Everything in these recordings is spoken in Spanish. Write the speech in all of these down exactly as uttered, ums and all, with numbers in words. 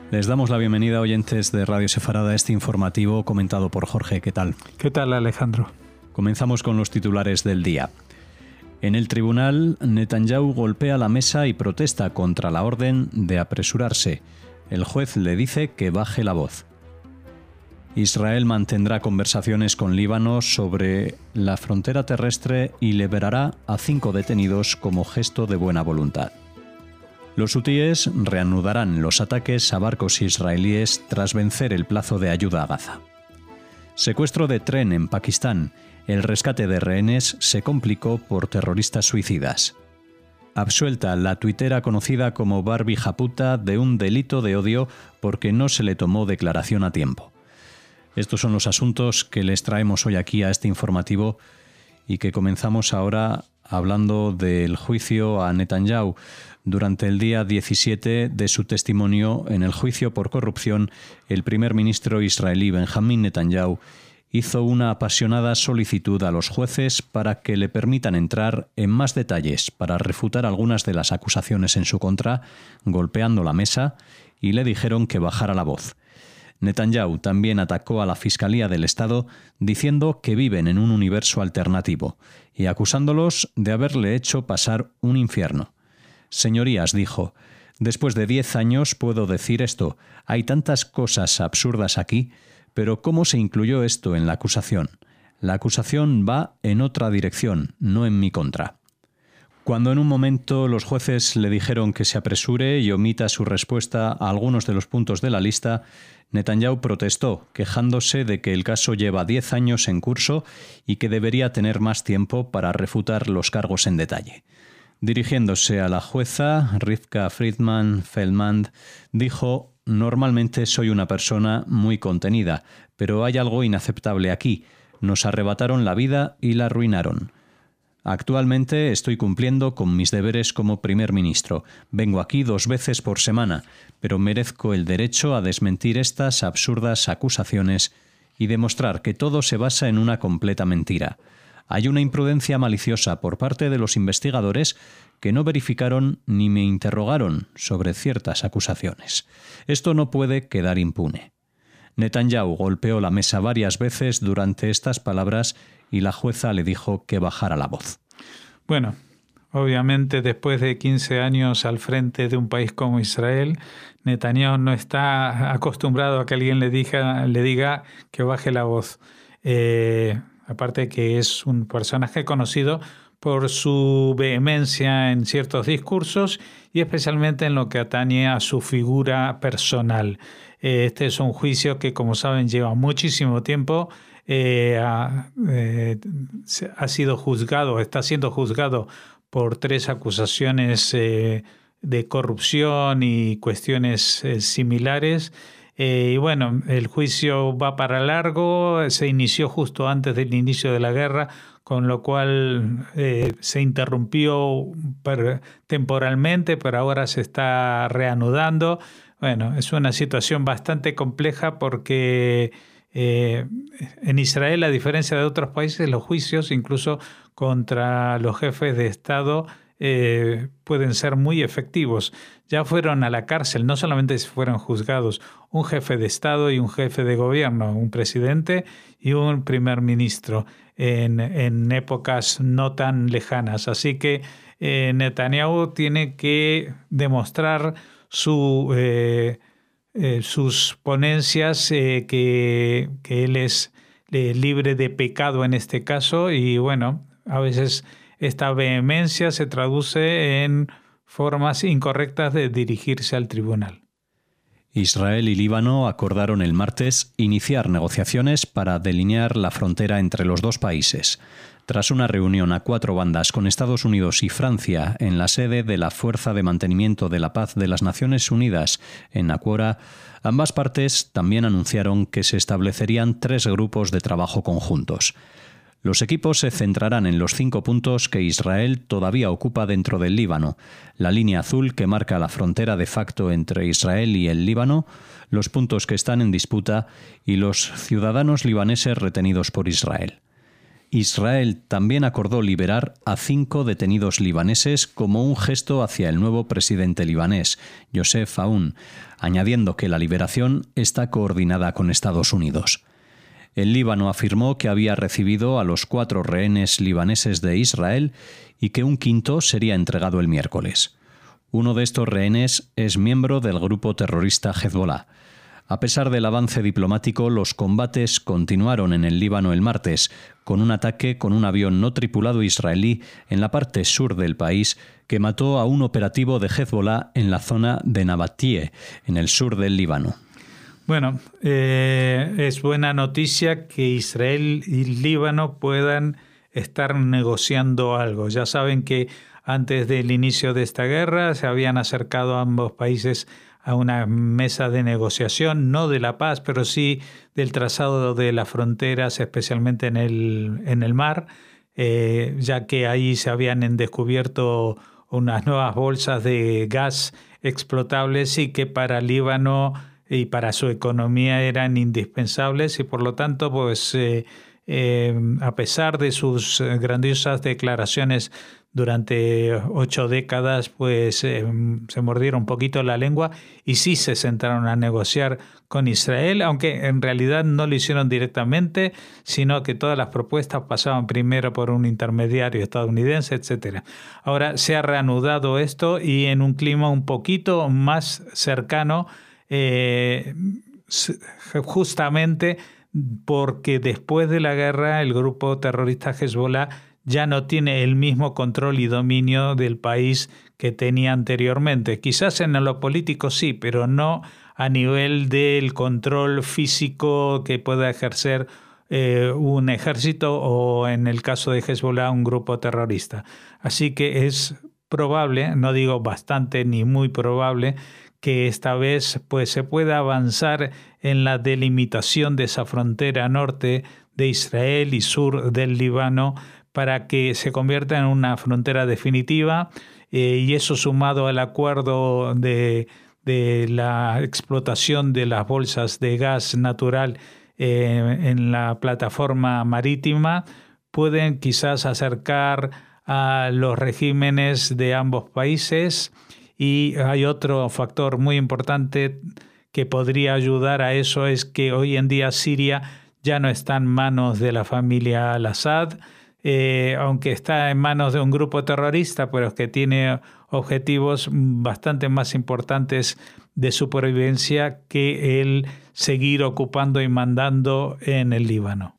Les damos la bienvenida, oyentes de Radio Sefarada, a este informativo comentado por Jorge. ¿Qué tal? ¿Qué tal, Alejandro? Comenzamos con los titulares del día. En el tribunal, Netanyahu golpea la mesa y protesta contra la orden de apresurarse. El juez le dice que baje la voz. Israel mantendrá conversaciones con Líbano sobre la frontera terrestre y liberará a cinco detenidos como gesto de buena voluntad. Los hutíes reanudarán los ataques a barcos israelíes tras vencer el plazo de ayuda a Gaza. Secuestro de tren en Pakistán. El rescate de rehenes se complicó por terroristas suicidas. Absuelta la tuitera conocida como Barbie Japuta de un delito de odio porque no se le tomó declaración a tiempo. Estos son los asuntos que les traemos hoy aquí a este informativo y que comenzamos ahora hablando del juicio a Netanyahu. Durante el día diecisiete de su testimonio en el juicio por corrupción, el primer ministro israelí Benjamín Netanyahu hizo una apasionada solicitud a los jueces para que le permitan entrar en más detalles para refutar algunas de las acusaciones en su contra, golpeando la mesa, y le dijeron que bajara la voz. Netanyahu también atacó a la Fiscalía del Estado diciendo que viven en un universo alternativo y acusándolos de haberle hecho pasar un infierno. Señorías, dijo, después de diez años puedo decir esto. Hay tantas cosas absurdas aquí, pero ¿cómo se incluyó esto en la acusación? La acusación va en otra dirección, no en mi contra. Cuando en un momento los jueces le dijeron que se apresure y omita su respuesta a algunos de los puntos de la lista, Netanyahu protestó, quejándose de que el caso lleva diez años en curso y que debería tener más tiempo para refutar los cargos en detalle. Dirigiéndose a la jueza, Rivka Friedman Feldman, dijo: «Normalmente soy una persona muy contenida, pero hay algo inaceptable aquí. Nos arrebataron la vida y la arruinaron. Actualmente estoy cumpliendo con mis deberes como primer ministro. Vengo aquí dos veces por semana, pero merezco el derecho a desmentir estas absurdas acusaciones y demostrar que todo se basa en una completa mentira. Hay una imprudencia maliciosa por parte de los investigadores que no verificaron ni me interrogaron sobre ciertas acusaciones. Esto no puede quedar impune». Netanyahu golpeó la mesa varias veces durante estas palabras y la jueza le dijo que bajara la voz. Bueno, obviamente después de quince años al frente de un país como Israel, Netanyahu no está acostumbrado a que alguien le diga, le diga que baje la voz. Eh, aparte que es un personaje conocido por su vehemencia en ciertos discursos y especialmente en lo que atañe a su figura personal. Este es un juicio que, como saben, lleva muchísimo tiempo. Eh, ha, eh, ha sido juzgado, está siendo juzgado por tres acusaciones eh, de corrupción y cuestiones eh, similares. Eh, y bueno, el juicio va para largo, se inició justo antes del inicio de la guerra, con lo cual eh, se interrumpió per, temporalmente, pero ahora se está reanudando. Bueno, es una situación bastante compleja porque eh, en Israel, a diferencia de otros países, los juicios, incluso contra los jefes de Estado, eh, pueden ser muy efectivos. Ya fueron a la cárcel, no solamente fueron juzgados un jefe de Estado y un jefe de gobierno, un presidente y un primer ministro en, en épocas no tan lejanas. Así que eh, Netanyahu tiene que demostrar su, eh, eh, sus ponencias, eh, que, que él es eh, libre de pecado en este caso, y bueno, a veces esta vehemencia se traduce en formas incorrectas de dirigirse al tribunal. Israel y Líbano acordaron el martes iniciar negociaciones para delinear la frontera entre los dos países. Tras una reunión a cuatro bandas con Estados Unidos y Francia en la sede de la Fuerza de Mantenimiento de la Paz de las Naciones Unidas en Naqoura, ambas partes también anunciaron que se establecerían tres grupos de trabajo conjuntos. Los equipos se centrarán en los cinco puntos que Israel todavía ocupa dentro del Líbano: la línea azul que marca la frontera de facto entre Israel y el Líbano, los puntos que están en disputa y los ciudadanos libaneses retenidos por Israel. Israel también acordó liberar a cinco detenidos libaneses como un gesto hacia el nuevo presidente libanés, Youssef Aoun, añadiendo que la liberación está coordinada con Estados Unidos. El Líbano afirmó que había recibido a los cuatro rehenes libaneses de Israel y que un quinto sería entregado el miércoles. Uno de estos rehenes es miembro del grupo terrorista Hezbollah. A pesar del avance diplomático, los combates continuaron en el Líbano el martes, con un ataque con un avión no tripulado israelí en la parte sur del país que mató a un operativo de Hezbollah en la zona de Nabatie, en el sur del Líbano. Bueno, eh, es buena noticia que Israel y Líbano puedan estar negociando algo. Ya saben que antes del inicio de esta guerra se habían acercado a ambos países a una mesa de negociación, no de la paz, pero sí del trazado de las fronteras, especialmente en el, en el mar, eh, ya que ahí se habían descubierto unas nuevas bolsas de gas explotables y que para Líbano y para su economía eran indispensables y por lo tanto, pues eh, eh, a pesar de sus grandiosas declaraciones durante ocho décadas, pues eh, se mordieron un poquito la lengua y sí se sentaron a negociar con Israel, aunque en realidad no lo hicieron directamente, sino que todas las propuestas pasaban primero por un intermediario estadounidense, etcétera. Ahora se ha reanudado esto y en un clima un poquito más cercano, eh, justamente porque después de la guerra el grupo terrorista Hezbollah ya no tiene el mismo control y dominio del país que tenía anteriormente. Quizás en lo político sí, pero no a nivel del control físico que pueda ejercer eh, un ejército o, en el caso de Hezbollah, un grupo terrorista. Así que es probable, no digo bastante ni muy probable, que esta vez pues, se pueda avanzar en la delimitación de esa frontera norte de Israel y sur del Líbano para que se convierta en una frontera definitiva eh, y eso sumado al acuerdo de, de la explotación de las bolsas de gas natural eh, en la plataforma marítima pueden quizás acercar a los regímenes de ambos países. Y hay otro factor muy importante que podría ayudar a eso, es que hoy en día Siria ya no está en manos de la familia al-Assad, eh, aunque está en manos de un grupo terrorista, pero que tiene objetivos bastante más importantes de supervivencia que el seguir ocupando y mandando en el Líbano.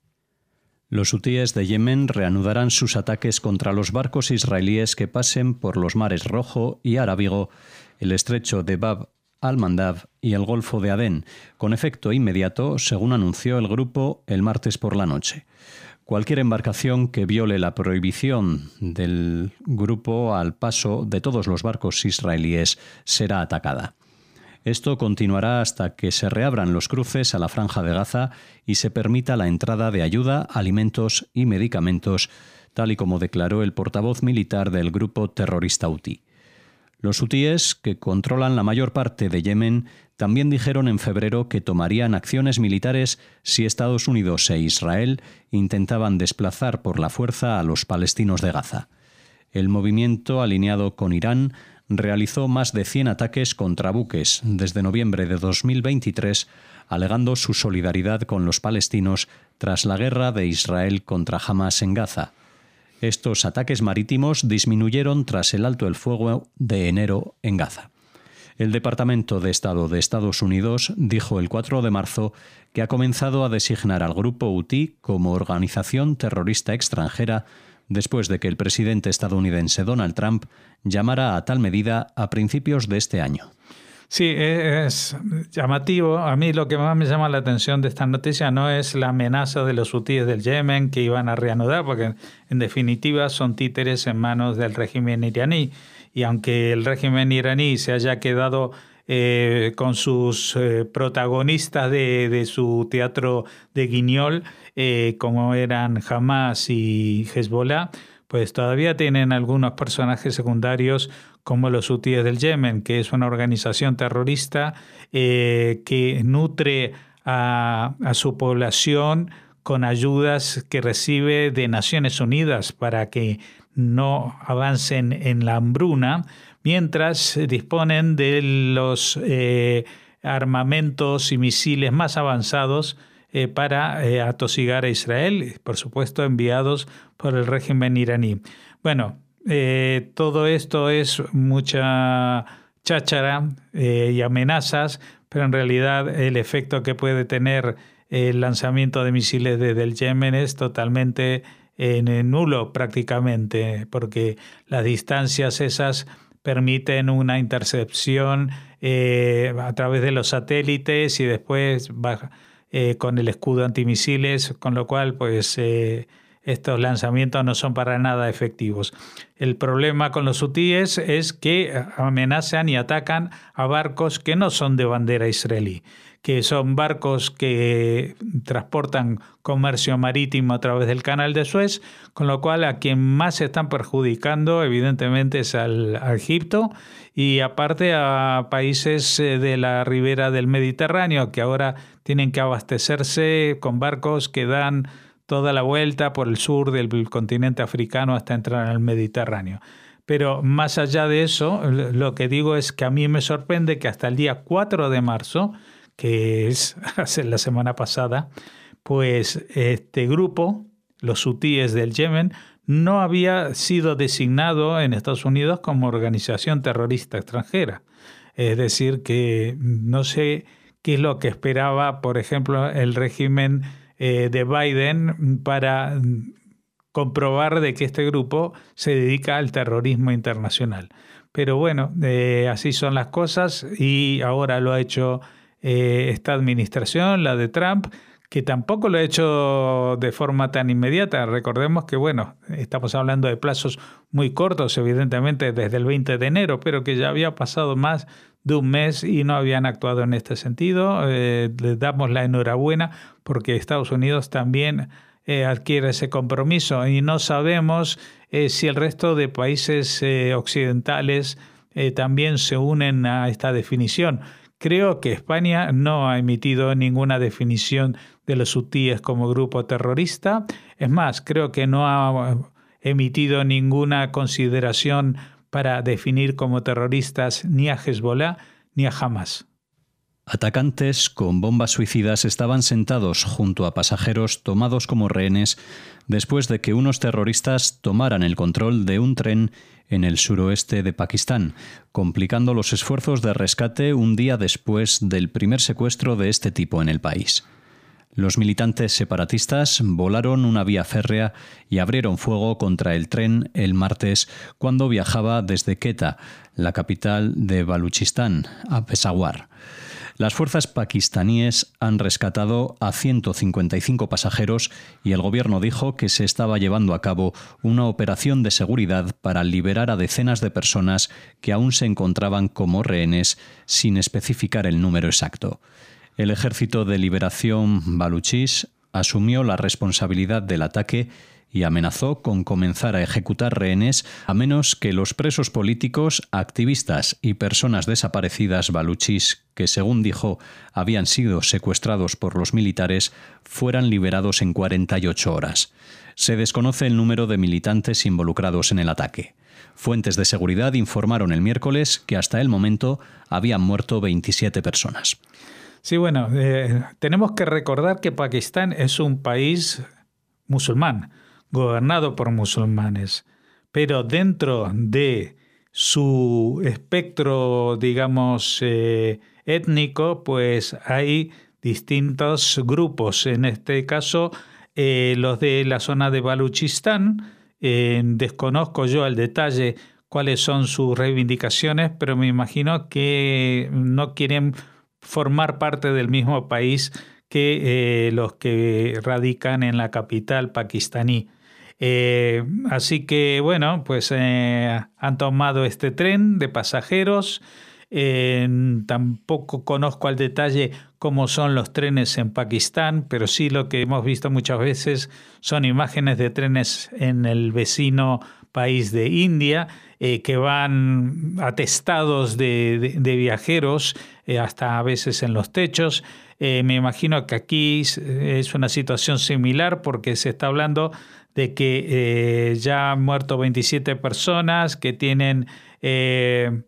Los hutíes de Yemen reanudarán sus ataques contra los barcos israelíes que pasen por los mares Rojo y Arábigo, el estrecho de Bab al-Mandab y el Golfo de Adén, con efecto inmediato, según anunció el grupo el martes por la noche. Cualquier embarcación que viole la prohibición del grupo al paso de todos los barcos israelíes será atacada. Esto continuará hasta que se reabran los cruces a la Franja de Gaza y se permita la entrada de ayuda, alimentos y medicamentos, tal y como declaró el portavoz militar del grupo terrorista hutí. Los hutíes, que controlan la mayor parte de Yemen, también dijeron en febrero que tomarían acciones militares si Estados Unidos e Israel intentaban desplazar por la fuerza a los palestinos de Gaza. El movimiento, alineado con Irán, realizó más de cien ataques contra buques desde noviembre de dos mil veintitrés, alegando su solidaridad con los palestinos tras la guerra de Israel contra Hamas en Gaza. Estos ataques marítimos disminuyeron tras el alto el fuego de enero en Gaza. El Departamento de Estado de Estados Unidos dijo el cuatro de marzo que ha comenzado a designar al grupo hutí como organización terrorista extranjera después de que el presidente estadounidense Donald Trump llamara a tal medida a principios de este año. Sí, es llamativo. A mí lo que más me llama la atención de esta noticia no es la amenaza de los hutíes del Yemen que iban a reanudar, porque en definitiva son títeres en manos del régimen iraní. Y aunque el régimen iraní se haya quedado eh, con sus eh, protagonistas de, de su teatro de guiñol, eh, como eran Hamas y Hezbollah, pues todavía tienen algunos personajes secundarios como los hutíes del Yemen, que es una organización terrorista eh, que nutre a, a su población con ayudas que recibe de Naciones Unidas para que no avancen en la hambruna, mientras disponen de los eh, armamentos y misiles más avanzados eh, para eh, atosigar a Israel, por supuesto enviados por el régimen iraní. Bueno, eh, todo esto es mucha cháchara eh, y amenazas, pero en realidad el efecto que puede tener el lanzamiento de misiles desde el Yemen es totalmente eh, nulo prácticamente, porque las distancias esas permiten una intercepción eh, a través de los satélites y después baja, eh, con el escudo antimisiles, con lo cual pues eh, estos lanzamientos no son para nada efectivos. El problema con los hutíes es que amenazan y atacan a barcos que no son de bandera israelí, que son barcos que transportan comercio marítimo a través del Canal de Suez, con lo cual a quien más se están perjudicando evidentemente es al, a Egipto y aparte a países de la ribera del Mediterráneo, que ahora tienen que abastecerse con barcos que dan toda la vuelta por el sur del continente africano hasta entrar al Mediterráneo. Pero más allá de eso, lo que digo es que a mí me sorprende que hasta el día cuatro de marzo, que es hace la semana pasada, pues este grupo, los hutíes del Yemen, no había sido designado en Estados Unidos como organización terrorista extranjera. Es decir, que no sé qué es lo que esperaba, por ejemplo, el régimen eh, de Biden para comprobar de que este grupo se dedica al terrorismo internacional. Pero bueno, eh, así son las cosas y ahora lo ha hecho eh, esta administración, la de Trump, que tampoco lo ha hecho de forma tan inmediata. Recordemos que, bueno, estamos hablando de plazos muy cortos, evidentemente desde el veinte de enero, pero que ya había pasado más de un mes y no habían actuado en este sentido. Eh, les damos la enhorabuena porque Estados Unidos también eh, adquiere ese compromiso y no sabemos eh, si el resto de países eh, occidentales eh, también se unen a esta definición. Creo que España no ha emitido ninguna definición de los hutíes como grupo terrorista. Es más, creo que no ha emitido ninguna consideración para definir como terroristas ni a Hezbollah ni a Hamas. Atacantes con bombas suicidas estaban sentados junto a pasajeros tomados como rehenes después de que unos terroristas tomaran el control de un tren en el suroeste de Pakistán, complicando los esfuerzos de rescate un día después del primer secuestro de este tipo en el país. Los militantes separatistas volaron una vía férrea y abrieron fuego contra el tren el martes cuando viajaba desde Quetta, la capital de Baluchistán, a Peshawar. Las fuerzas pakistaníes han rescatado a ciento cincuenta y cinco pasajeros y el gobierno dijo que se estaba llevando a cabo una operación de seguridad para liberar a decenas de personas que aún se encontraban como rehenes sin especificar el número exacto. El Ejército de Liberación Baluchis asumió la responsabilidad del ataque y amenazó con comenzar a ejecutar rehenes a menos que los presos políticos, activistas y personas desaparecidas baluchis que, según dijo, habían sido secuestrados por los militares, fueran liberados en cuarenta y ocho horas. Se desconoce el número de militantes involucrados en el ataque. Fuentes de seguridad informaron el miércoles que hasta el momento habían muerto veintisiete personas. Sí, bueno, eh, tenemos que recordar que Pakistán es un país musulmán, gobernado por musulmanes, pero dentro de su espectro, digamos, eh, étnico, pues hay distintos grupos. En este caso, eh, los de la zona de Baluchistán, eh, desconozco yo al detalle cuáles son sus reivindicaciones, pero me imagino que no quieren formar parte del mismo país que eh, los que radican en la capital pakistaní. Eh, así que, bueno, pues eh, han tomado este tren de pasajeros. Eh, tampoco conozco al detalle cómo son los trenes en Pakistán, pero sí lo que hemos visto muchas veces son imágenes de trenes en el vecino país de India, eh, que van atestados de, de, de viajeros, eh, hasta a veces en los techos. Eh, me imagino que aquí es una situación similar porque se está hablando de que eh, ya han muerto veintisiete personas, que tienen eh,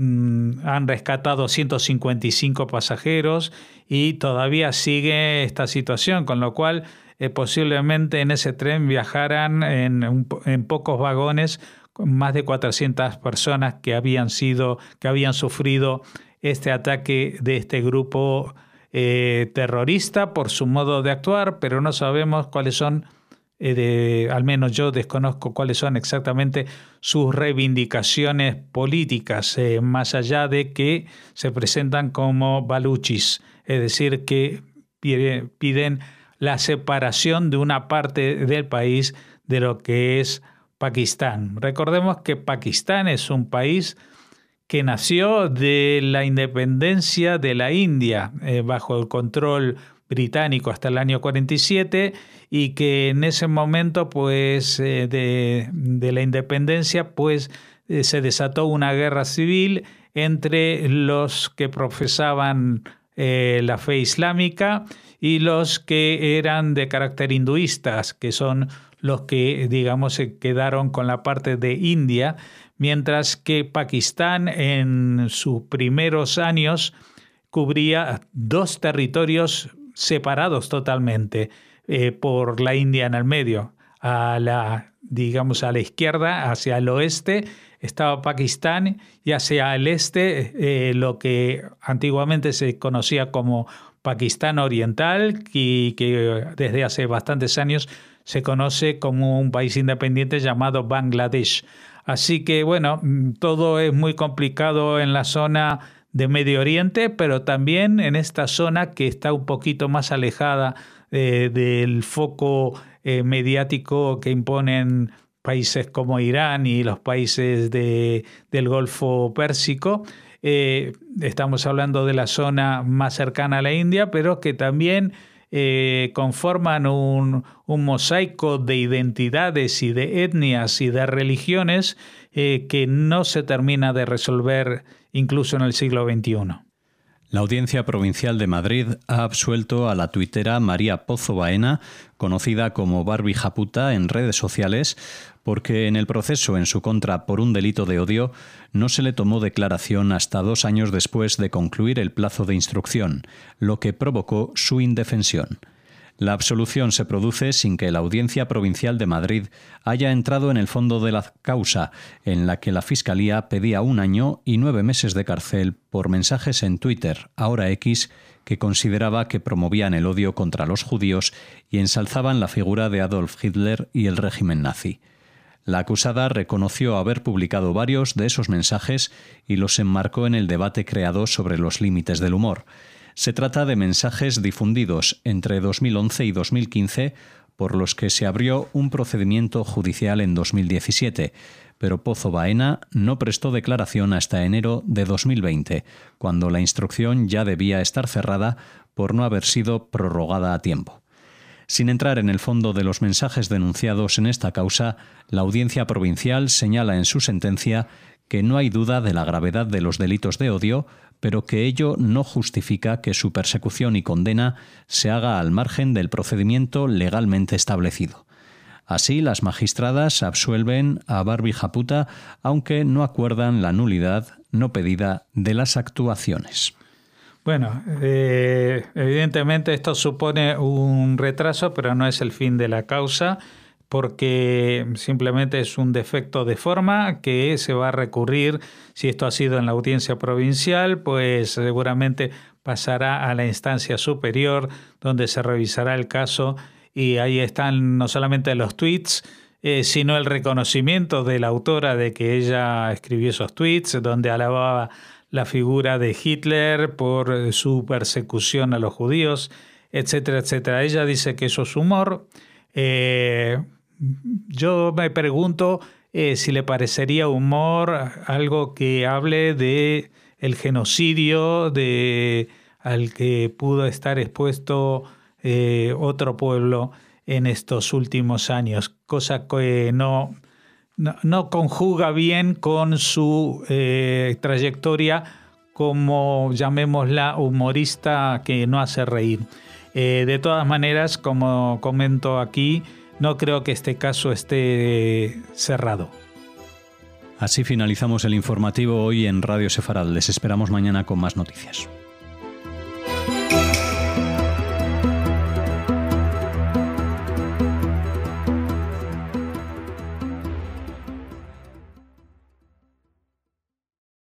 mm, han rescatado ciento cincuenta y cinco pasajeros y todavía sigue esta situación, con lo cual eh, posiblemente en ese tren viajaran en, un, en pocos vagones más de cuatrocientas personas que habían sido, que habían sufrido este ataque de este grupo eh, terrorista por su modo de actuar, pero no sabemos cuáles son, eh, de, al menos yo desconozco cuáles son exactamente sus reivindicaciones políticas, eh, más allá de que se presentan como baluchis, es decir, que pide, piden la separación de una parte del país de lo que es Pakistán. Recordemos que Pakistán es un país que nació de la independencia de la India eh, bajo el control británico hasta el año cuarenta y siete y que en ese momento pues eh, de, de la independencia pues eh, se desató una guerra civil entre los que profesaban eh, la fe islámica y los que eran de carácter hinduistas, que son los que, digamos, se quedaron con la parte de India, mientras que Pakistán en sus primeros años cubría dos territorios separados totalmente eh, por la India en el medio. A la, digamos, a la izquierda, hacia el oeste, estaba Pakistán y hacia el este eh, lo que antiguamente se conocía como Pakistán Oriental y que desde hace bastantes años se conoce como un país independiente llamado Bangladesh. Así que, bueno, todo es muy complicado en la zona de Medio Oriente, pero también en esta zona que está un poquito más alejada eh, del foco eh, mediático que imponen países como Irán y los países de, del Golfo Pérsico. Eh, estamos hablando de la zona más cercana a la India, pero que también eh, conforman un, un mosaico de identidades y de etnias y de religiones eh, que no se termina de resolver incluso en el siglo veintiuno. La Audiencia Provincial de Madrid ha absuelto a la tuitera María Pozo Baena, conocida como Barbie Japuta en redes sociales, porque en el proceso en su contra por un delito de odio no se le tomó declaración hasta dos años después de concluir el plazo de instrucción, lo que provocó su indefensión. La absolución se produce sin que la Audiencia Provincial de Madrid haya entrado en el fondo de la causa, en la que la Fiscalía pedía un año y nueve meses de cárcel por mensajes en Twitter, ahora X, que consideraba que promovían el odio contra los judíos y ensalzaban la figura de Adolf Hitler y el régimen nazi. La acusada reconoció haber publicado varios de esos mensajes y los enmarcó en el debate creado sobre los límites del humor. Se trata de mensajes difundidos entre dos mil once y dos mil quince, por los que se abrió un procedimiento judicial en dos mil diecisiete, pero Pozo Baena no prestó declaración hasta enero de dos mil veinte, cuando la instrucción ya debía estar cerrada por no haber sido prorrogada a tiempo. Sin entrar en el fondo de los mensajes denunciados en esta causa, la Audiencia Provincial señala en su sentencia que no hay duda de la gravedad de los delitos de odio, pero que ello no justifica que su persecución y condena se haga al margen del procedimiento legalmente establecido. Así, las magistradas absuelven a Barbie Japuta, aunque no acuerdan la nulidad no pedida de las actuaciones. Bueno, eh, evidentemente esto supone un retraso, pero no es el fin de la causa, porque simplemente es un defecto de forma que se va a recurrir. Si esto ha sido en la audiencia provincial, pues seguramente pasará a la instancia superior, donde se revisará el caso, y ahí están no solamente los tweets, eh, sino el reconocimiento de la autora de que ella escribió esos tweets, donde alababa la figura de Hitler por su persecución a los judíos, etcétera, etcétera. Ella dice que eso es humor. Eh, yo me pregunto eh, si le parecería humor algo que hable de el genocidio de al que pudo estar expuesto eh, otro pueblo en estos últimos años, cosa que no, no, no conjuga bien con su eh, trayectoria como, llamémosla, humorista que no hace reír. Eh, de todas maneras, como comento aquí, no creo que este caso esté cerrado. Así finalizamos el informativo hoy en Radio Sefarad. Les esperamos mañana con más noticias.